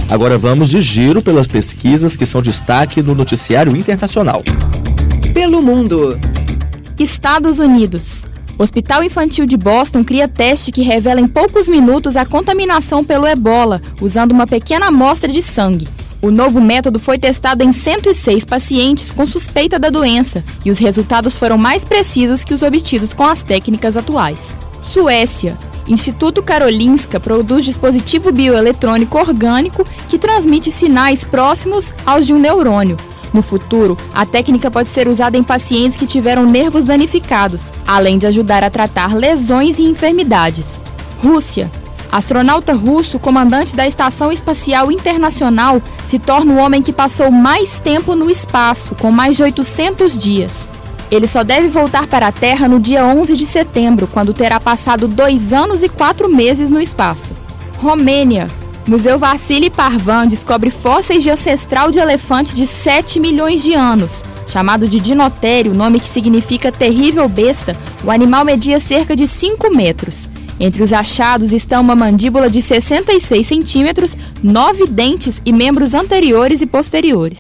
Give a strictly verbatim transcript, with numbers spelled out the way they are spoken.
Agora vamos de giro pelas pesquisas que são destaque no noticiário internacional. Pelo mundo. Estados Unidos. O Hospital Infantil de Boston cria teste que revela em poucos minutos a contaminação pelo ebola, usando uma pequena amostra de sangue. O novo método foi testado em cento e seis pacientes com suspeita da doença e os resultados foram mais precisos que os obtidos com as técnicas atuais. Suécia. Instituto Karolinska produz dispositivo bioeletrônico orgânico que transmite sinais próximos aos de um neurônio. No futuro, a técnica pode ser usada em pacientes que tiveram nervos danificados, além de ajudar a tratar lesões e enfermidades. Rússia. Astronauta russo, comandante da Estação Espacial Internacional, se torna o homem que passou mais tempo no espaço, com mais de oitocentos dias. Ele só deve voltar para a Terra no dia onze de setembro, quando terá passado dois anos e quatro meses no espaço. Romênia. Museu Vassili Parvan descobre fósseis de ancestral de elefante de sete milhões de anos. Chamado de dinotério, nome que significa terrível besta, o animal media cerca de cinco metros. Entre os achados estão uma mandíbula de sessenta e seis centímetros, nove dentes e membros anteriores e posteriores.